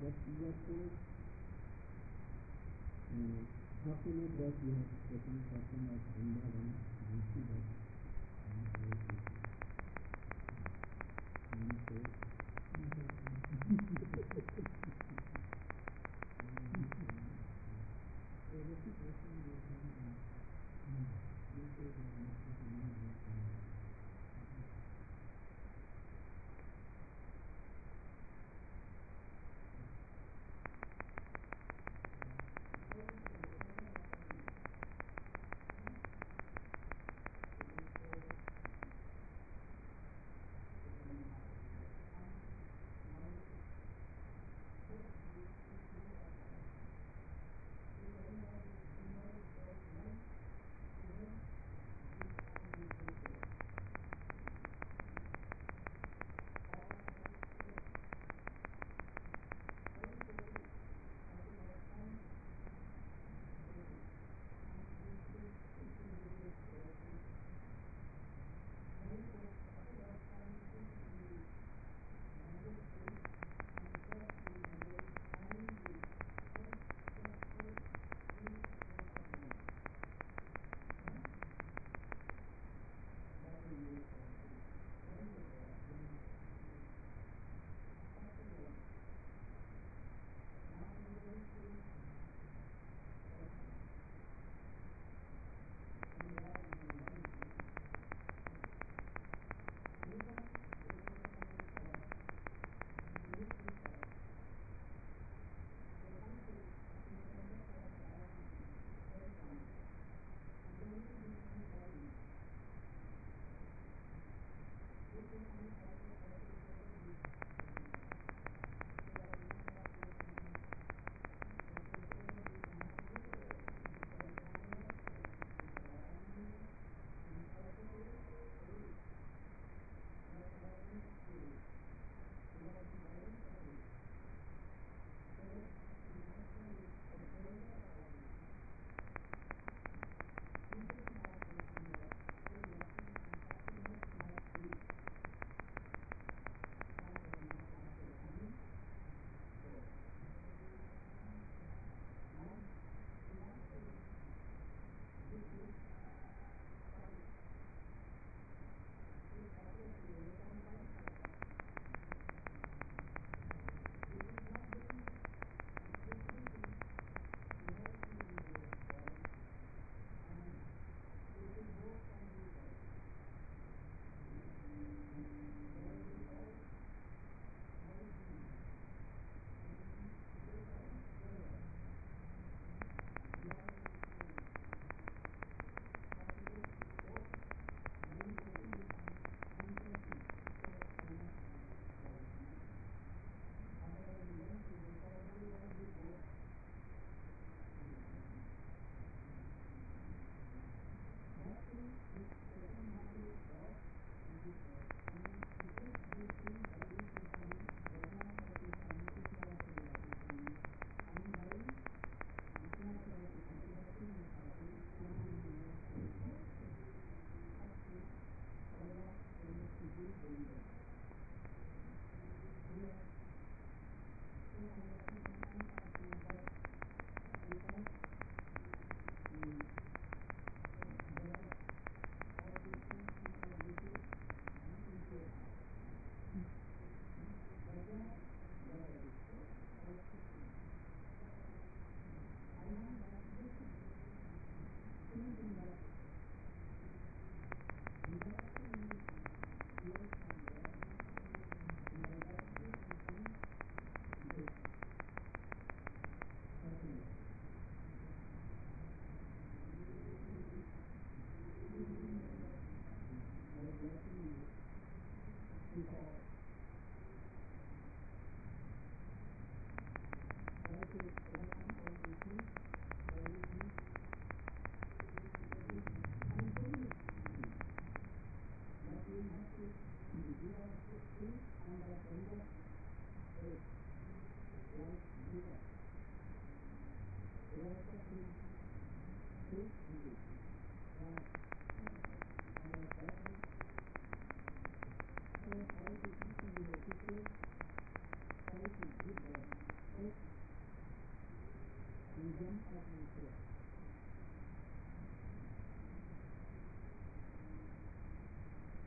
what fortunate that you have taken person of Vrindavan, you see that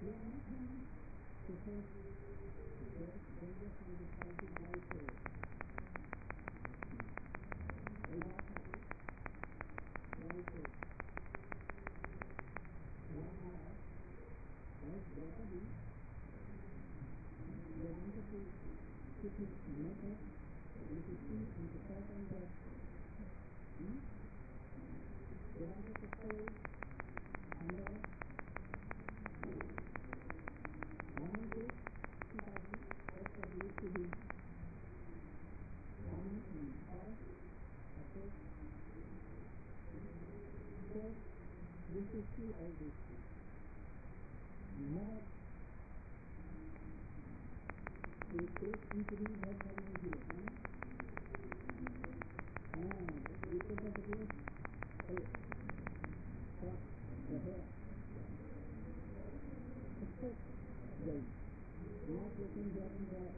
they are not having to take they just have decided like they are like Draupadi, they wanted to keep his method with his feet and to fall on the they wanted to stay under Ramanji, Sitaji, that's what used to be Rama and forest, okay. So, we should see all these things. Never we take into the head of the video. We put the video. The hair. Not looking there and there.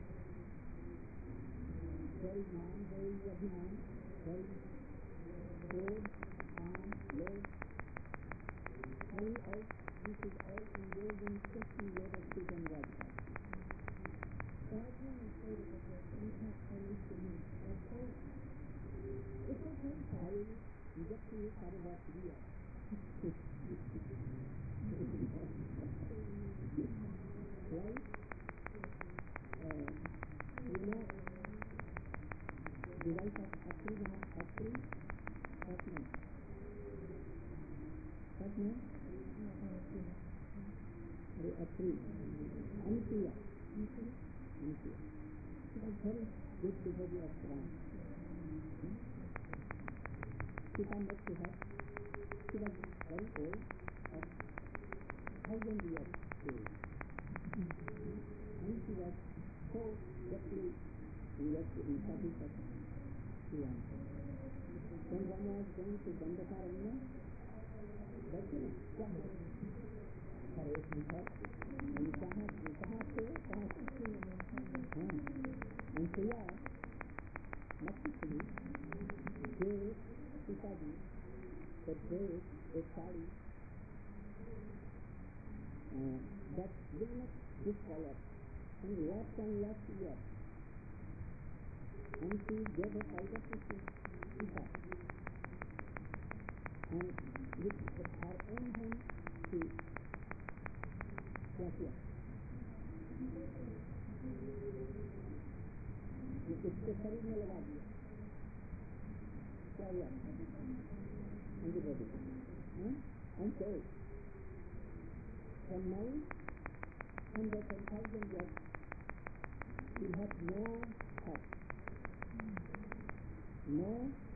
Very man, very abhiman, very cold, calm, low. Very out. We should all engage in 50 years of sit and watch. So I can say that the impact I used to be like cold. It's okay. You get to use how to watch video. Right? You know, the wife of Atri, what name? What name? Atri. Anusuya. She was very good devotee of Ram. Sita met to her. She was very old, of 1,000 years age. And she was so deeply invested in satisfaction. When one was going to Dandakaranya, that's it. And Priya, Nakshitri, gave Sitaji the dress, a sari, that will not discolor, and left ear. And she gave a powder to Sita. And with her own hand, she इसके शरीर में लगा दिया क्या हुआ and so from now 110,000 years we have no thought, no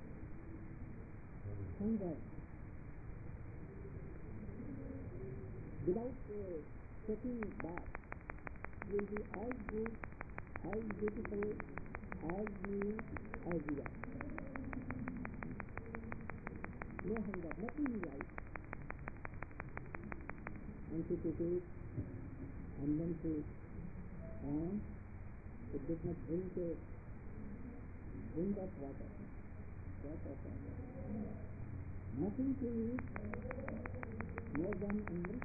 hunger without taking bath will be as good, as beautiful, as new as you are. No hunger, nothing in life. And she took it, and then she did not drink a drink of water. Nothing to eat, more than Amrit.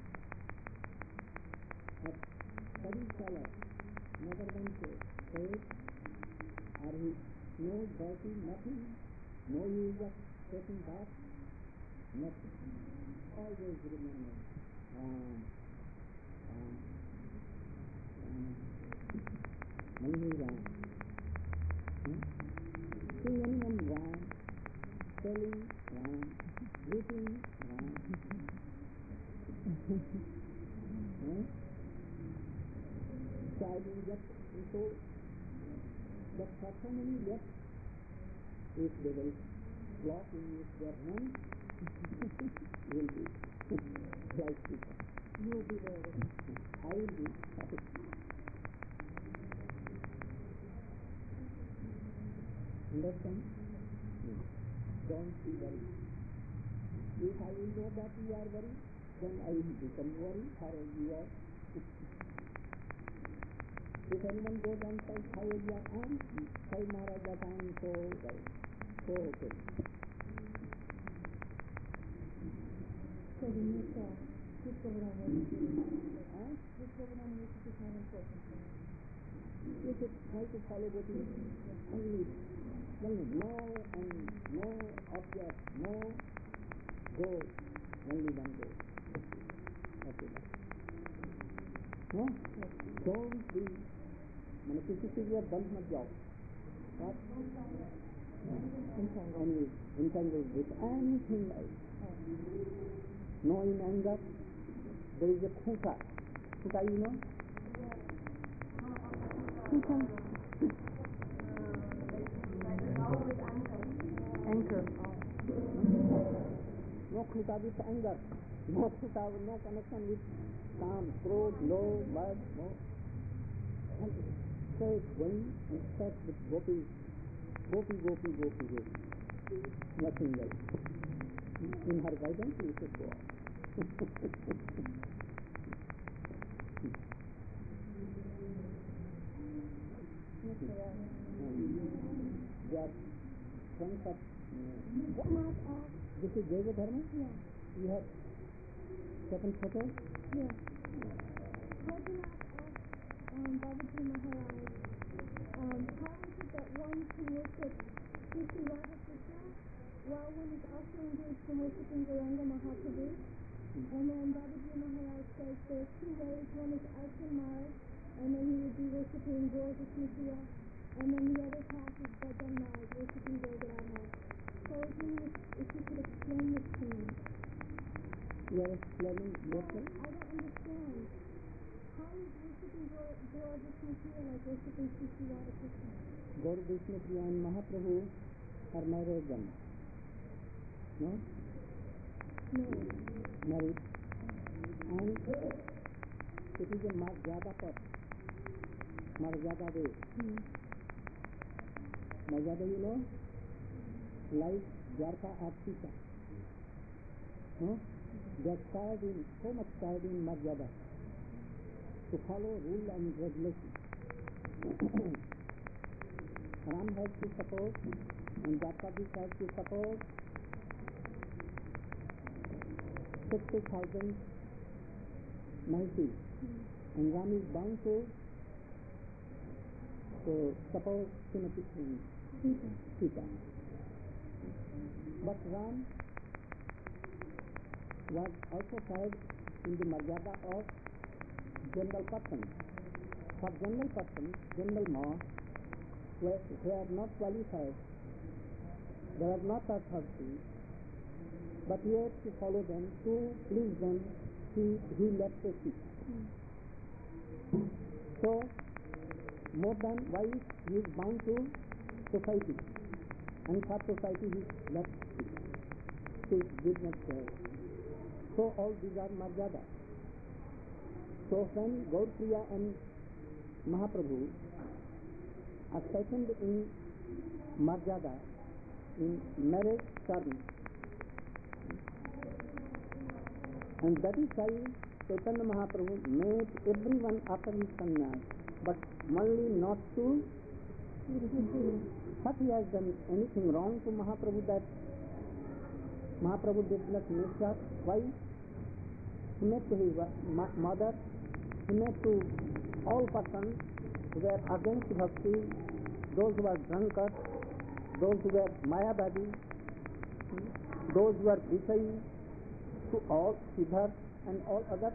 But study scholar, never than faith, or no dirty, nothing, no use of taking bath, nothing. Always remember Ram. Seeing anyone Ram, telling Ram, greeting Ram. So I will get into that for so many years, if they will block in their hands, will be like people. You will be there. I will be. Understand? Don't be worried. If I will know that you are worried, then I will become worried for you are. If anyone goes and says, how is your aunt? Tell Maharaj that I am so well, so okay. So when you saw Which Govardhan worship is more important for us? You should try to follow what is only no and no object, no goal, only one goal. Okay. No? Don't be, मैंने किसी चीज में बंद मत जाओ. What? Entangled with anything else. No, in anger, there is a khuta. Khuta, you know? Khuta. Anchor. No khuta with anger. No khuta, no connection with calm, crowd, low, bad, no. And straight going and start with gopi. Gopi. Nothing else. In her guidance, you should go on. They are friends of... This is Jaiva Dharma? Yeah. You have taken photo? Yeah. Babaji Maharaj, how is it that one can worship Sri Radha Krishna while one is also engaged in worshiping Gauranga Mahaprabhu? And then Babaji Maharaj says there are two ways. One is Archan Marg, and then he would be worshiping Gaur Vishnupriya, and then the other path is Bhajan Marg, worshiping Gaur Radha. So if you could explain this to me. You are explaining yourself? I don't understand. How is worshiping Gaur Vishnupriya like worshiping Sri Radha Krishna? Gaur Vishnupriya and Mahaprabhu are married then. No? Married. And it is a Marjada Path. Marjada way. Marjada, you know? Like Dwarka or Sita. No? They are tired in, so much tired in Marjada to follow rule and regulation. Ram has to support and Dwarkadis has to support 60,000 Mahishis, and Ram is bound to support Srimati Sita. But Ram was also tied in the Marjada of general person. For general person, general monks, who are not qualified, they are not authority, but yet to follow them, to please them, he left the seat. So, more than wife, he is bound to society, and for society he left seat. He did not care. So all these are Marjada. So when Gaurapriya and Mahaprabhu are second in Marjada, in marriage service, and that is why Chaitanya Mahaprabhu made everyone after his sannyas, but only not to what he has done anything wrong to Mahaprabhu that Mahaprabhu did not make up. Why? He made to his mother, he made to all persons who were against bhakti, those who were drunkards, those who were mayavadi, those who were Vishayi, to all Siddharth and all others.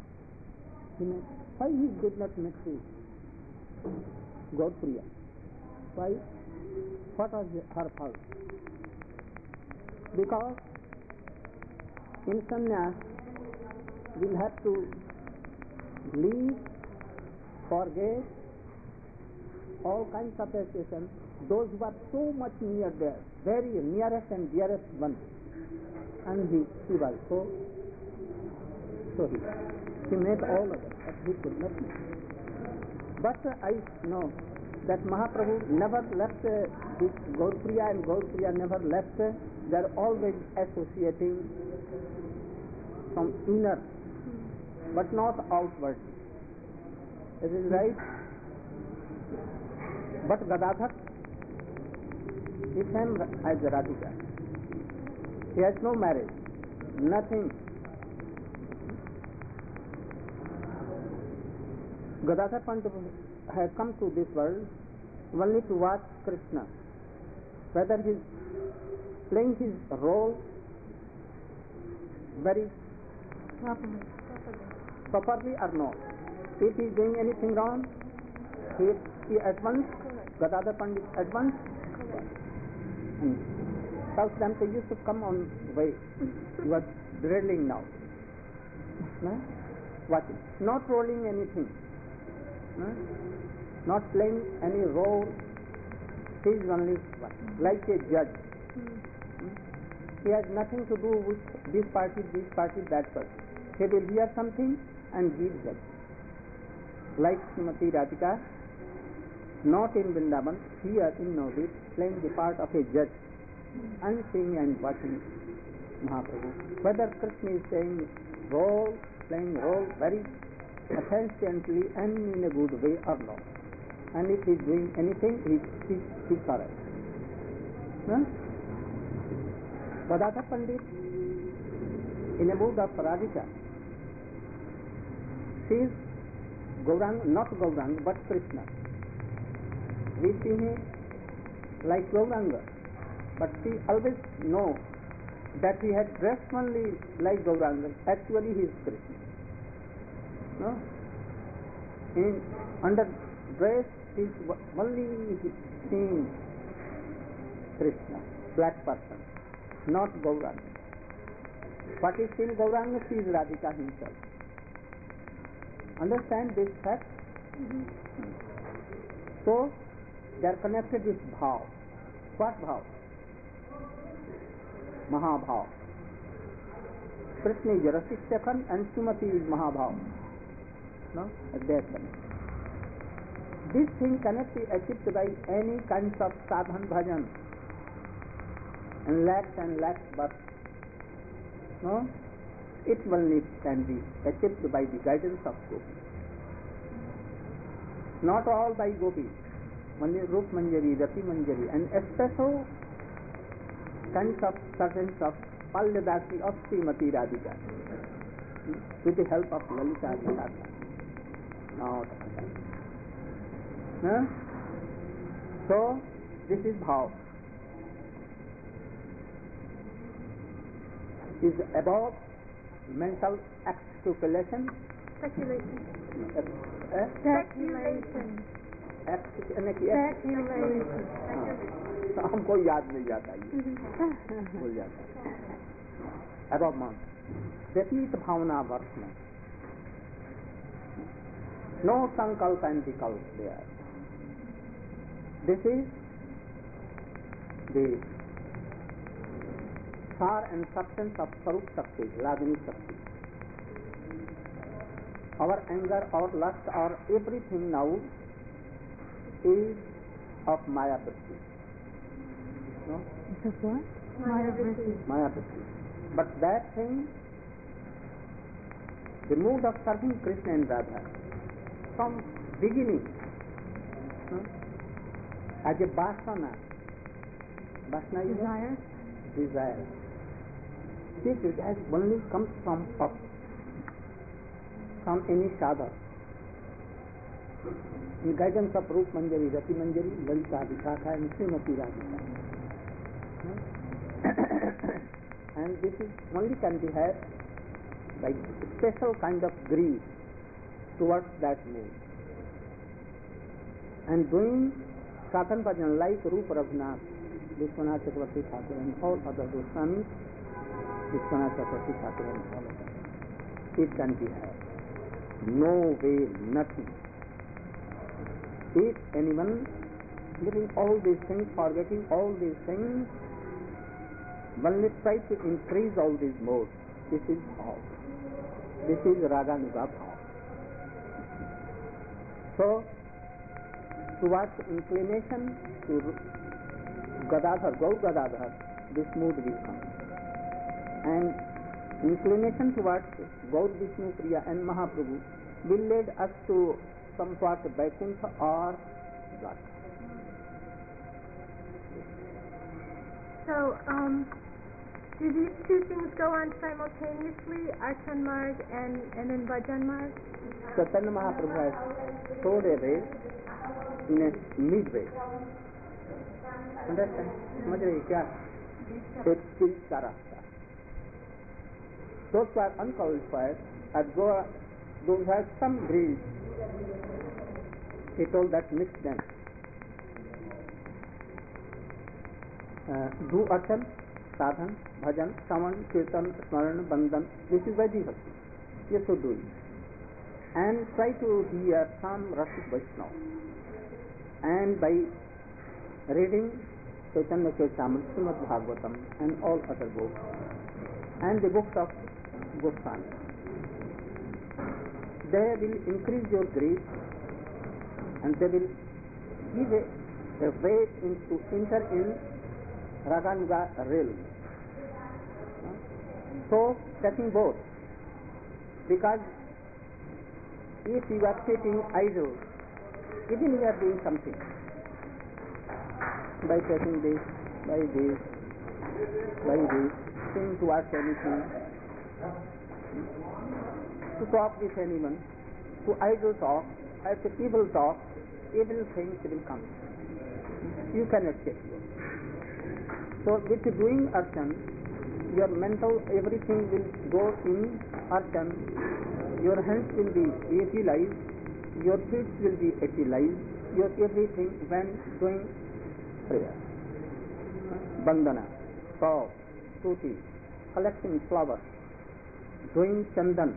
Why he did not make to Gaurapriya? Why? What was her fault? Because in sannyas we'll have to leave, forget all kinds of associations, those who are so much near there, very nearest and dearest one. And he was so he made all of it, but he could not make. But I know that Mahaprabhu never left this Gaurapriya, and Gaurapriya never left. They are always associating from inner, but not outward. Is it right? But Gadadhar is same as Radhika. He has no marriage, nothing. Gadadhar Pandit has come to this world only to watch Krishna, whether he is playing his role very properly or not. If he is doing anything wrong, he at once, Gadadhar Pandit at once tells them to you should come on way. You are drilling now. Watching, not rolling anything, not playing any role. He is only like a judge. He has nothing to do with this party, that party. He will hear something and give judge. Like Srimati Radhika, not in Vrindavan, here in Navadvip, playing the part of a judge and seeing and watching Mahaprabhu. Whether Krishna is playing role very attentively and in a good way or not. And if he is doing anything, he is correct. Gadadhar Pandit, in a mood of Radhika, she is Gauranga, not Gauranga, but Krishna. We see him like Gauranga, but she always knows that he had dressed only like Gauranga. Actually, he is Krishna. No? In under dress, he is only seen Krishna, black person, not Gauranga. What is still Gauranga? She is Radhika himself. Understand this fact? So, they are connected with bhav. What bhav? Mahabhav. Krishna is Rasik Shakhan and Srimati is Mahabhav. No? They are connected. This thing cannot be achieved by any kinds of sadhan bhajan and lakhs births. No? It only can be achieved by the guidance of gopis. Not all by gopis. Only Rup Manjari, Rati Manjari, and special kinds of servants of Palyadasi of Srimati Radhika with the help of Lalita Adhikata. Not huh? So, this is bhav. Is above mental articulation. Speculation. Speculation. हमको याद नहीं जाता ये भूल जाता है above man व्यतीत भावना वर्ष में no sankalp and vikalp there. This is the sar and substance of Sarup Shakti, Ragini Shakti. Our anger, our lust, our everything now is of Maya Vritti. No? It's of what? Maya Vritti. Maya Vritti. But that thing, the mood of serving Krishna and Radha, from beginning, no? As a vasana is desire. This has only comes from up, from any sadhak. In guidance of Rup Manjari, Rati Manjari, Lalita Vishakha and Srimati Radhika. And this is only can be had by special kind of greed towards that mood. And doing sadhan bhajan like Rupa Raghunath, Vishwanath Chakravarti Thakur and all other Goswamis, Vishwanath Chakravarti Thakur and all of them. It can be had. No way, nothing. If anyone living all these things, forgetting all these things, only try to increase all these modes, this is all. This is Raganuga bhav. So, towards inclination to Gadadhar, Gaur Gadadhar, this mood will come. And inclination towards Gaur Vishnu Priya and Mahaprabhu will lead us to somewhat Vaikuntha or Dwarka. So, Do these two things go on simultaneously, Archan Marg and then Bhajan Marg? Chaitanya Mahaprabhu has showed a way in a midway. Understand? समझ रहे क्या? एक चीज का रास्ता. Those who are unqualified and those who have some greed, he told that mix them. Do archan, sadhan, bhajan, saman, kirtan, smaran, bandhan. This is Vaidhi Bhakti. You should do it. And try to hear some Rasik Vaishnava. And by reading Chaitanya Charitamrita, Srimad Bhagavatam, and all other books, and the books of Goswami, they will increase your grace, and they will give a way to enter in Raganuga realm. So, taking both, because if you are sitting idle, even you are doing something, by taking this, by this, saying to ask anything, to talk with anyone, to idle talk, at the evil talk, evil things will come. You cannot take it. So with doing archan, your mental everything will go in archan, your hands will be utilized, your feet will be utilized, your everything when doing prayer. Bandhana, saw, stuti, collecting flowers, doing chandan,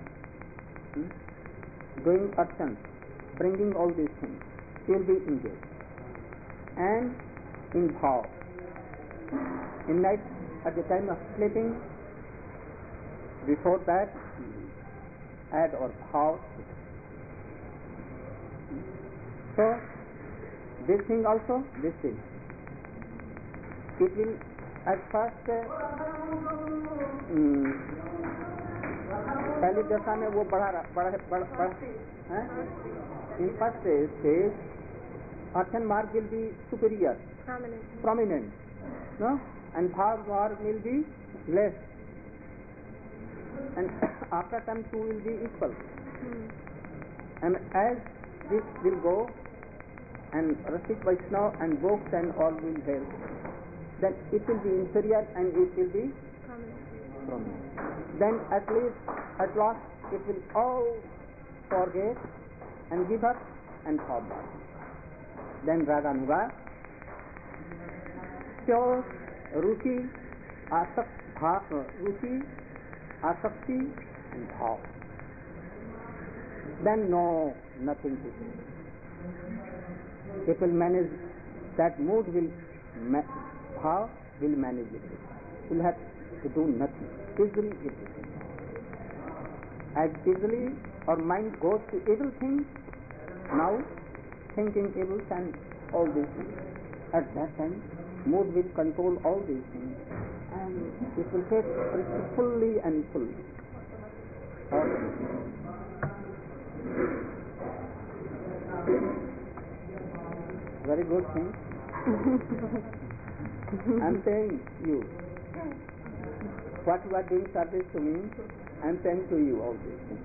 doing archan, bringing all these things, will be engaged. And in bhav, in night, at the time of sleeping, before that, add or bhav. So, this thing also, this thing. It will at first, पहली दशा में वो in first stage, archan marg will be superior, prominent, no? And bhav marg will be less, and after time two will be equal. And as this will go, and Rasik Vaishnava and books and all will help, then it will be inferior and it will be prominent. Then at last it will all forget and give up and fall back. Then Raganuga, pure Ruchi, Asakti and Bhav. Then no, nothing to do. It will manage, that mood will, Bhav will manage it. Will have to do nothing. Easily it will. As easily our mind goes to evil things, now thinking evil and all these things. At that time, mood will control all these things and it will take fully and fully. Very good thing. I'm saying you. What you are doing service to me, I'm saying to you all these things.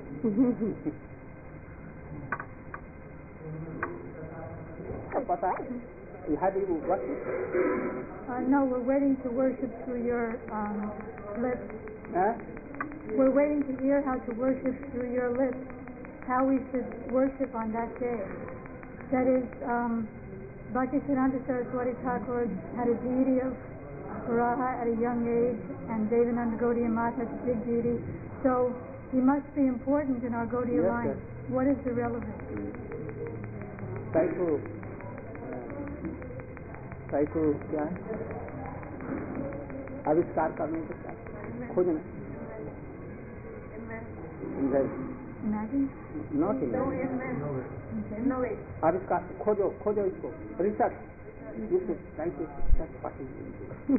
Have you worship? No, we're waiting to worship through your lips. We're waiting to hear how to worship through your lips, how we should worship on that day. That is, Bhaktisiddhanta Saraswati Thakur had a deity of Varaha at a young age, and Devananda Gaudiya Math has a big deity. So he must be important in our Gaudiya line. Yes. What is the relevance? Try to क्या है? आविष्कार करने के साथ खोजना. Imagine? Not imagine. आविष्कार खोजो इसको. Research. You should try to research what is it.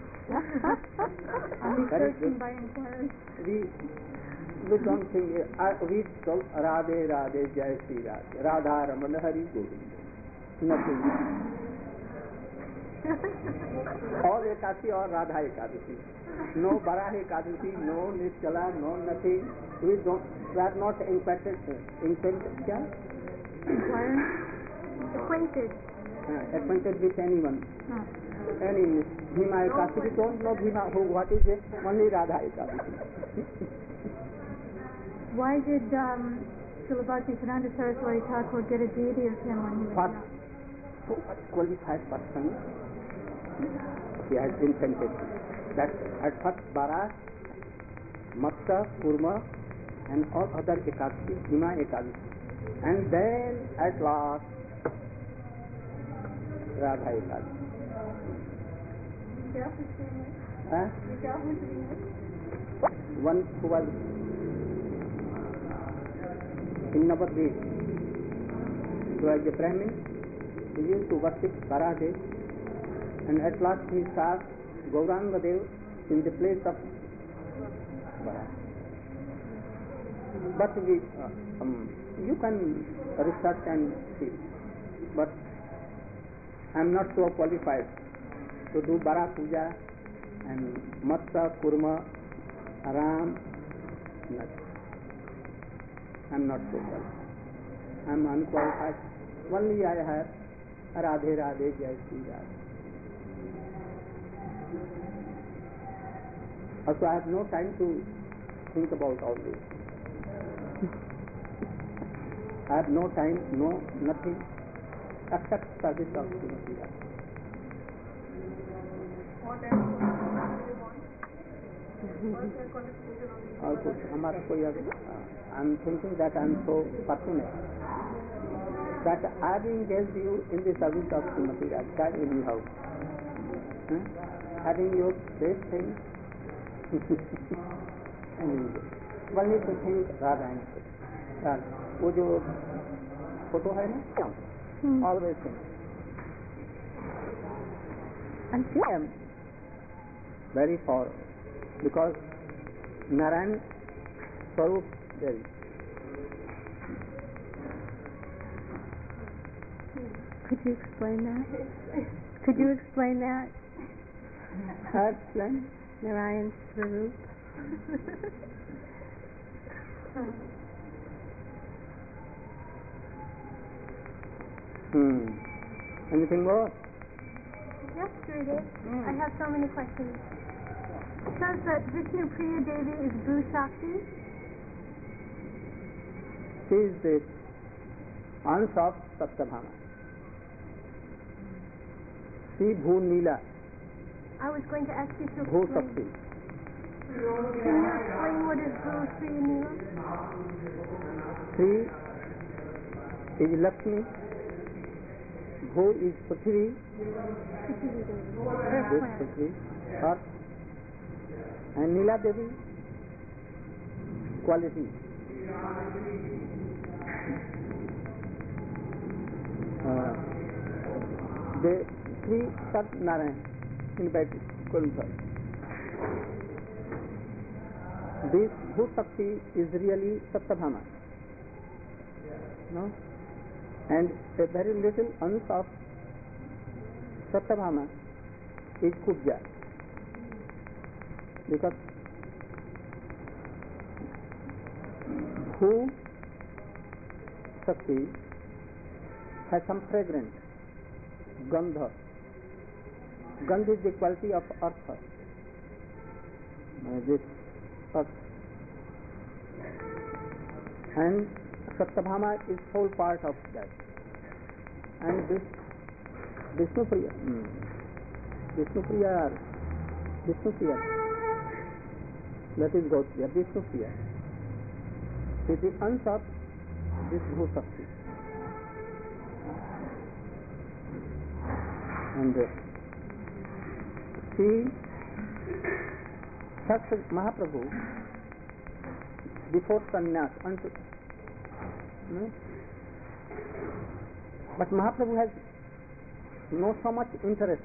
I'm researching by inquiry. We don't think, we told Radhe Radhe Jai Shri Radhe, Radha Ramana Hari Govind. Nothing. All Ekadasi or Radha Ekadasi. No Varaha Ekadasi, no Nischala, no nothing. We are not acquainted with anyone. Any Bhima Ekadasi, we don't know Bhima, what is it? Only Radha Ekadasi. Why did Srila Bhaktisiddhanta Saraswati Thakur get a deity of him when he was young? So qualified person, he has invented that at first Bara, Matsya, Kurma and all other Ekadasi, Bhima Ekadasi, and then at last Radha Ekadasi. One who was in Navadvip, who was a Brahmin, he used to worship Varadev, and at last he saw Gauranga Dev in the place of Vara. But you can research and see, but I am not so qualified to do Vara Puja and Matsya, Kurma, Ram, nothing. I am not so qualified. I am unqualified. Only I have Radhe Radhe Jai Shri Radhe. Also I have no time to think about all this. I have no time, no nothing except service of Srimati Radhe. Also, I am thinking that I am so fortunate that I have engaged you in the service of Srimati Radhika anyhow. Having your best things, only to think Radha and Radha. वो जो photo है ना, always think. And I am very far because Narayan Swarup there is. Could you explain that? Could you explain that? Explain. Narayan Swarup. Anything more? Yes, Gurudev. I have so many questions. It says that Vishnu Priya Devi is Bhu Shakti. She is the aunt of Satyabhama. She Bhu Nila. I was going to ask you to Bhu explain. Shakti. Can you explain what is Bhu Sri and Nila? Sri is Lakshmi. Bhu is Prithvi. Prithvi, Earth. And Nila Devi, quality. The Sri Sat Narayan, in fact, qualified. This Bhu Shakti is really Satyabhama. No? And a very little ansh of Satyabhama is Kubja. Because Bhu Shakti has some fragrance, Gandha. Gandha is the quality of earth. This earth. And Satyabhama is whole part of that. And this Vishnu Priya, that is Gautya, Vishnu Priya. It is the ansh of this Bhu Shakti. And she, Mahaprabhu, before sannyas, but Mahaprabhu has not so much interest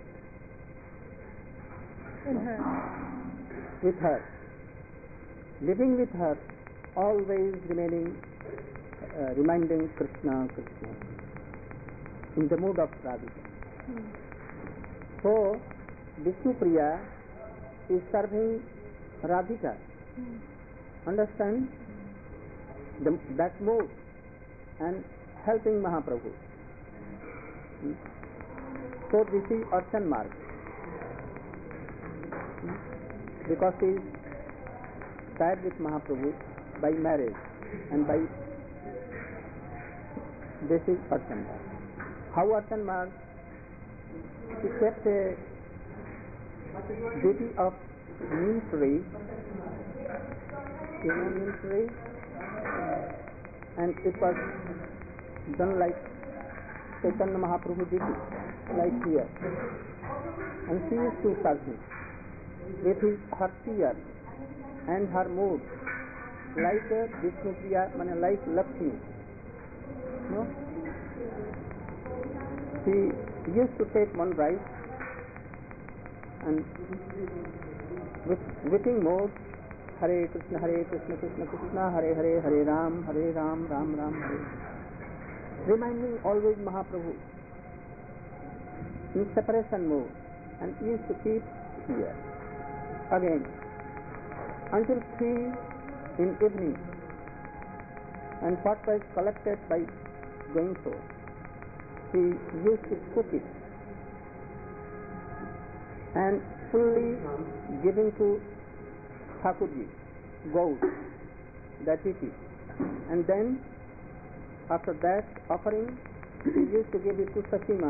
In her. with her, living with her, always reminding Krishna, in the mood of Radhika. So, Vishnu Priya is serving Radhika. Understand? That mode and helping Mahaprabhu. So this is Archan Marg. Because he is tied with Mahaprabhu by marriage and by this is Archan Marg. How Archan Marg? He kept a duty of neem tree, neem tree, and it was done like Chaitanya Mahaprabhu did it, like here. And she used to serve him with her tears and her mood, like Vishnu Priya, like Lakshmi. No? She used to take one rice and with weeping mode, Hare Krishna, Krishna Krishna, Hare Hare, Hare Ram, Ram Ram, Hare. Reminding always Mahaprabhu in separation mode, and used to keep here again until 3 in evening, and what was collected by doing so, he used to cook it and fully giving to Thakurji, gold, that it is, and then after that offering, he used to give it to Sachima.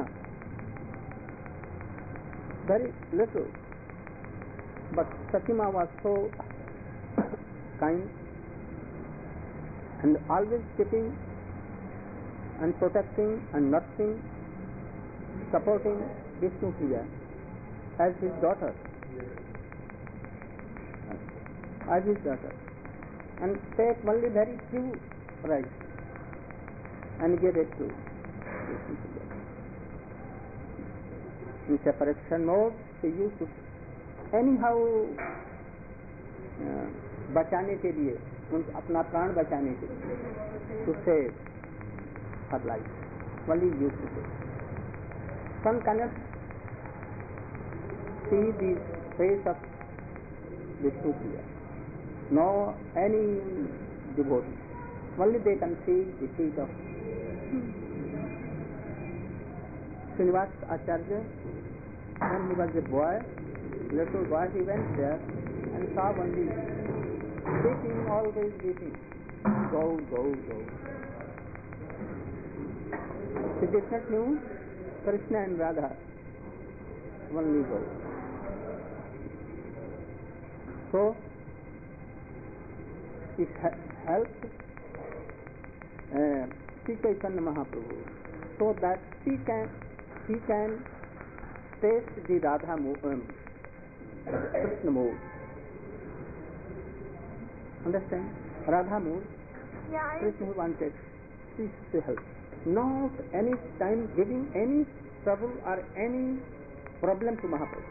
Very little. But Sachima was so kind and always keeping and protecting and nurturing, supporting Vishnu Priya as his daughter. As his daughter. And take only very few rice and give it to Vishnu Priya. In separation mode, she used to anyhow बचाने के लिए, अपना प्राण बचाने के लिए, to save her life. Only used to save. One cannot see the face of Vishnu Priya, nor any devotee. Only they can see the feet of Srinivas Acharya. When he was a boy, little boy, he went there and saw only weeping, always weeping. Go. He did not know Krishna and Radha. Only go. So, it helped Sri Chaitanya Mahaprabhu so that he can taste the Radha Krishna mood. Understand? Radha mood. Yeah, Krishna wanted this to help. Not any time giving any trouble or any problem to Mahaprabhu.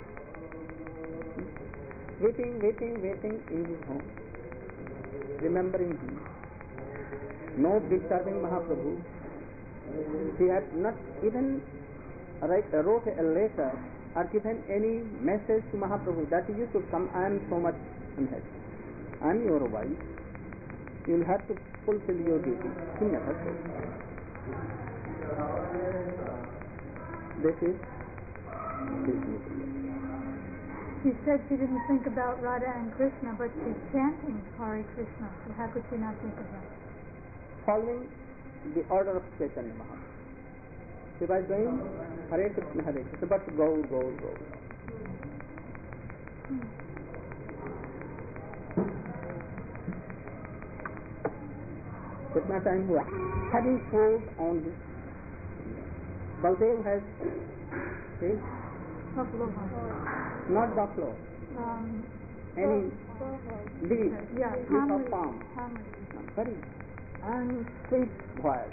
Waiting in his home, remembering him, not disturbing Mahaprabhu. He had not even wrote a letter or given any message to Mahaprabhu that you should come, I am so much unhappy. I am your wife. You will have to fulfill your duty. He never said. This is Vishnu Priya. She said she didn't think about Radha and Krishna, but she's chanting Hare Krishna. So how could she not think of that? Following the order of Chaitanya Mahaprabhu. She was doing Hare Krishna, but go. कितना time हुआ? Having food on his, Baldev has Buffalo. not buffalo, any leaf, leaf of palm, very, and sweet boys.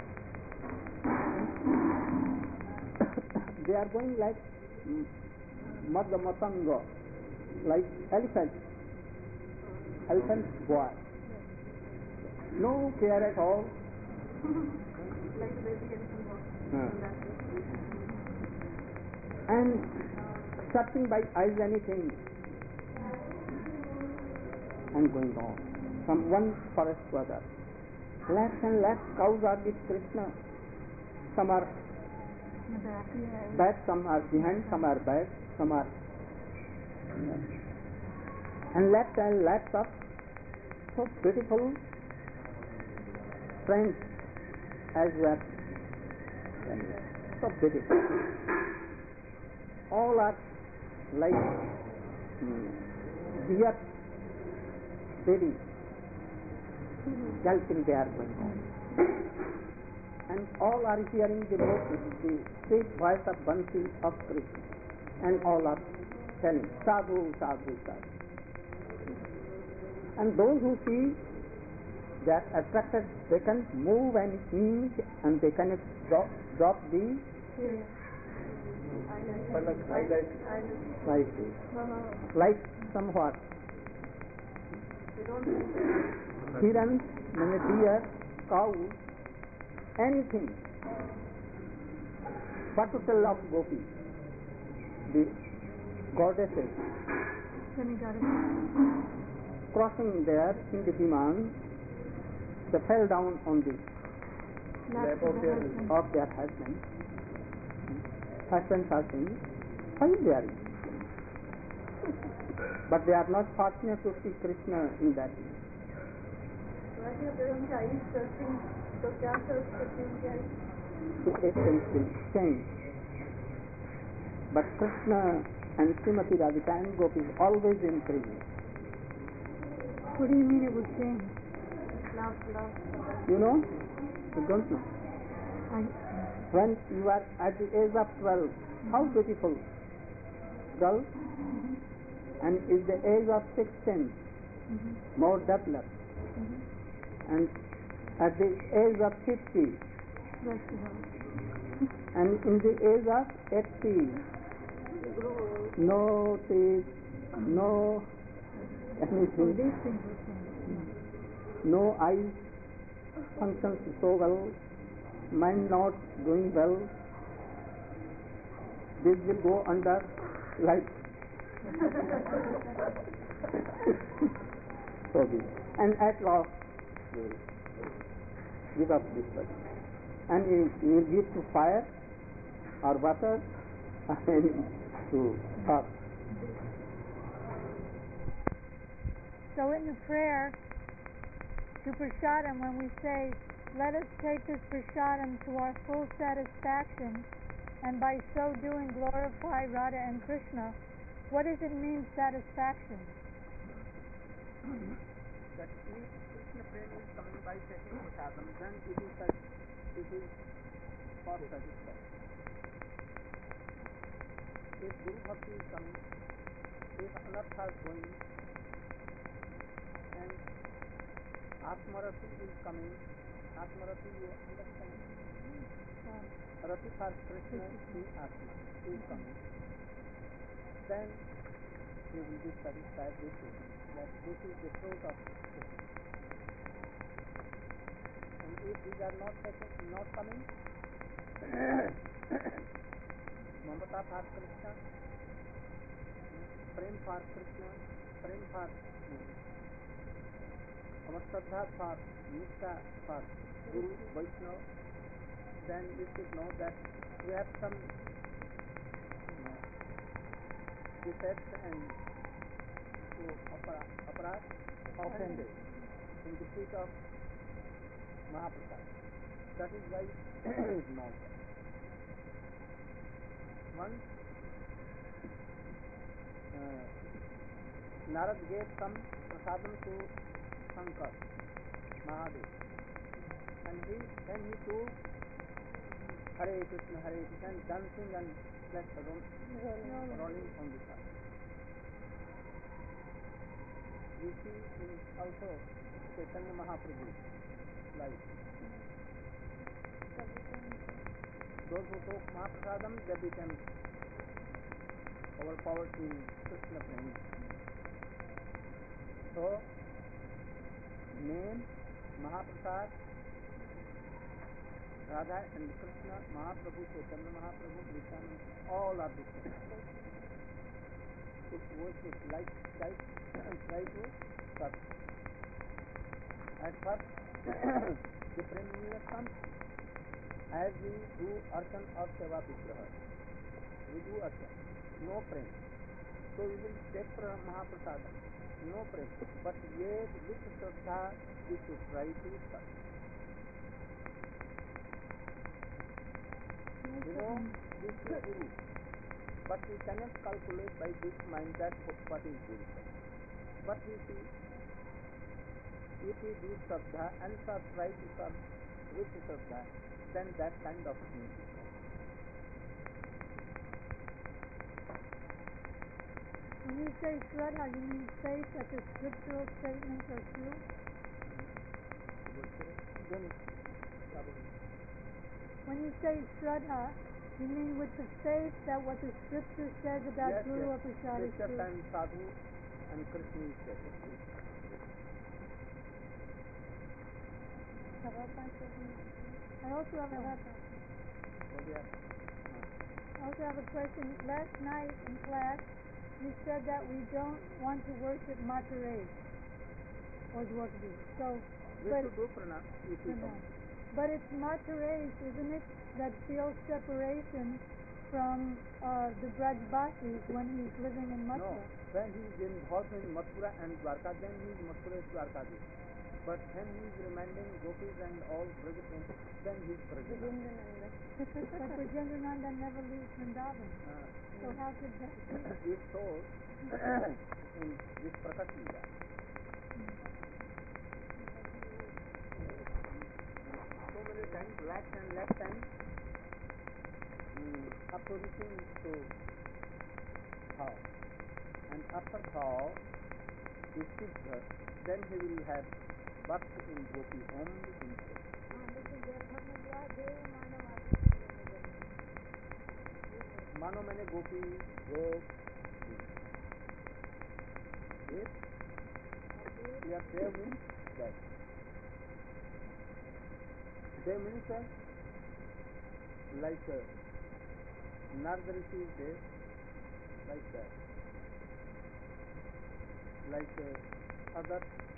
They are going like Madhamatango, like elephant boy. No care at all. And searching by eyes anything, and going on from one forest to other. Lakhs and lakhs cows are with Krishna. Some are back, some are behind, some are back, some are, and lakhs of so beautiful friends as well. So beautiful. All are like deer baby galloping they are going on. And all are hearing the sweet voice of Bansi of Krishna. And all are telling, sadhu, sadhu, sadhu. And those who see that attracted, they can move and hinge and they can drop the like somewhat. Hirans, deer, cow, anything. What to tell of Gopi? The goddesses crossing there in the Viman, they fell down on the lap of their husband. Husbands are saying, why they are? But they are not fortunate to see Krishna in that. The essence will change. But Krishna and Srimati Radhika and Gopi is always increasing. What do you mean it will change? Love. You know? You don't know. When you are at the age of 12, how beautiful girl, and is the age of 16, more developed, and at the age of 50, and in the age of 80, no teeth, no anything, no eyes functions so well, mind not doing well, this will go under like so this. And at last you will give up this body. And you will give to fire or water and to earth. So in the prayer to Prasadam, when we say, let us take this Prasadam to our full satisfaction, and by so doing glorify Radha and Krishna, what does it mean, satisfaction? That if Krishna prema is coming by taking Prasadam, then it is for satisfaction. If Guru Bhakti is coming, if Anartha is going, and Atmarati is coming, Atmarati you understand? Rati for Krishna is Atma, is coming. Then you will be satisfied with it, that this is the truth of Krishna. And if these are not coming, Mamata for Krishna, Prem for Krishna, Prem for our Shraddha for Nishtha for Guru, Vaishnava, then we should know that we have some defects and to aparat offended in the feet of Mahaprasad. That is why it is not. Once Narad gave some prasadam to Shankar, Mahadev, and when he took Hare Krishna, and dancing and like rolling on the earth. We see in also Chaitanya Mahaprabhu's life. Those who took Mahaprasadam, they became overpowered in Krishna prema. So, name Mahaprasad, Radha and Krishna, Mahaprabhu, Chaitanya Mahaprabhu, Nityananda, all are the same. to worship like try to serve. At first, the preliminary comes as we do archan or seva vigraha. We do archan, no prem. So we will take Mahaprasada, no prem. But yet with Shraddha we should try to serve. You know, this is Guru. But we cannot calculate by this mind that what is Guru. But we see, if we do Shraddha and try to serve with Shraddha, then that kind of thing is right. When you say Shraddha, you mean faith that the scriptural statements are true? When you say Shraddha, you mean with the faith that what the scripture says about Guru or Prasad is true? And Sadhu and Krishna is there. I also have a question. Last night in class, you said that we don't want to worship Mataray or Dwarkadi. So, we should do pranam. But it's Mataray, isn't it, that feels separation from the Brajbasis when he's living in Mathura? No, when he is involved in Mathura and Dwarka, then he is Mathura Dwarkadis. But when he is reminding gopis and all Brajapins, then he is Brajapins. But Brajendrananda never leaves Vrindavan. So how could that be? It shows in this Prakat Leela. So many times, last time, after reaching to Thaw, and after Thaw, he sits her, then he will have birth in Gopi only himself. Mano mane Gopi, Gop, yes? Here Dev means that. Dev means like Narada Rishi is there, like that. Like other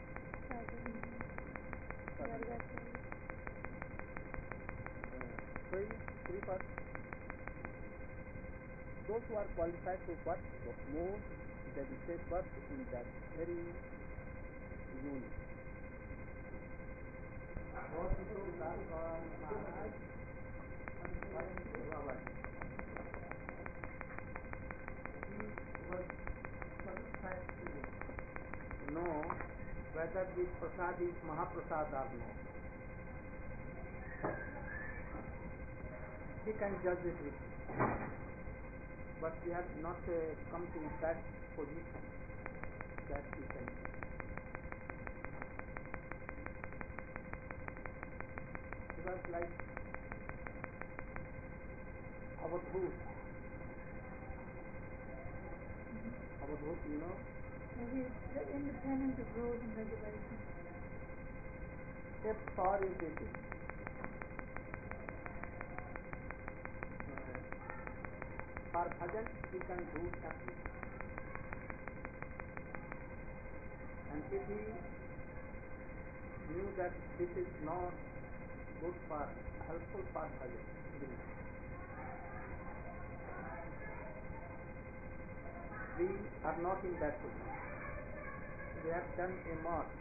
three parts. Those who are qualified to birth more, they will take birth in that very unit. Know whether this prasad is Mahaprasad or not. He can judge it with it. But we have not come to that position that we can. It was like Avadhut. Avadhut, you know? They're independent of rules and regulations. If for is it. For bhajan, he can do something. And if he knew that this is not good for, helpful for bhajan, he will. We are not in that position. We have done a mosque.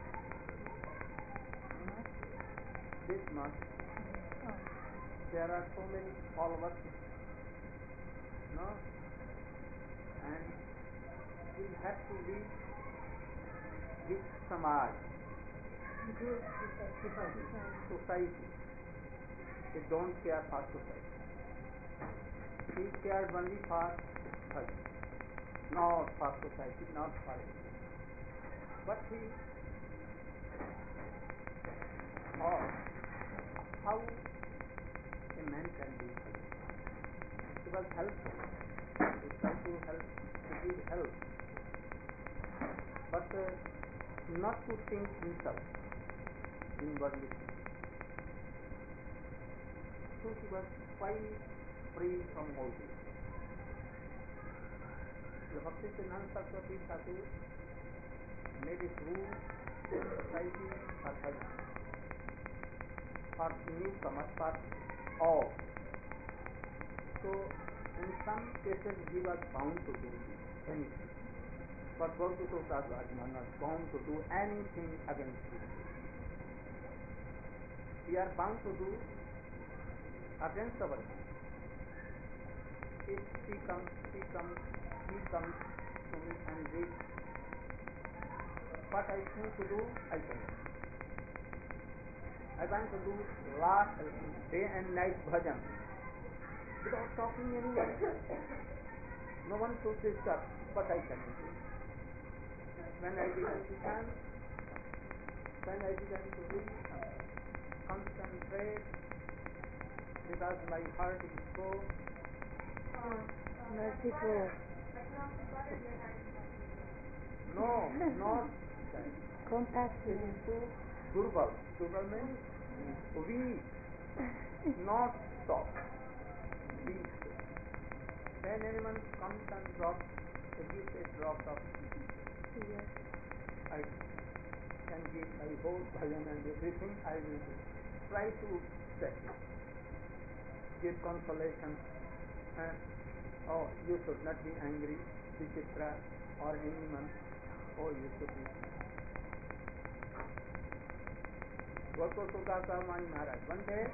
This mosque, there are so many followers. No? And we have to leave this samaj, society. They don't care for society. He cared only for us, not for society, not for it. But he thought how a man can do it. He was helpful. He tried to help, to give help. But not to think himself inwardly. So he was quite free from all this. Bhaktisiddhanta Saraswati Thakur made it rule in society for newcomers, for all. So, in some cases he was bound to do anything. But Gaur-Kishora was not bound to do anything against it. We are bound to do against our will. If he comes to me and reads what I think to do, I can do. I want to do day and night bhajan without talking anyone. No one should disturb, but I can do. When I began to read, concentrate, because my heart is so merciful. No, not that. Compassionate. It is too Durbal. Durbal means weak, not soft. Weak. When anyone comes and drops, gives a drop of Yes. I can give my whole bhajan and everything I will do. Try to set it. Give consolation. Oh, you should not be angry, Vichitra, or anyone. Oh, you should be. Gaur-Kishora Mani Maharaj, one day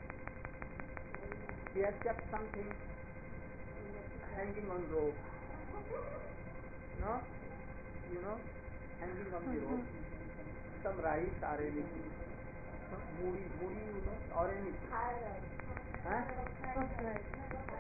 he had kept something hanging on rope. No? You know, hanging on the rope. Some rice or anything. Moody, you know, or anything. Huh?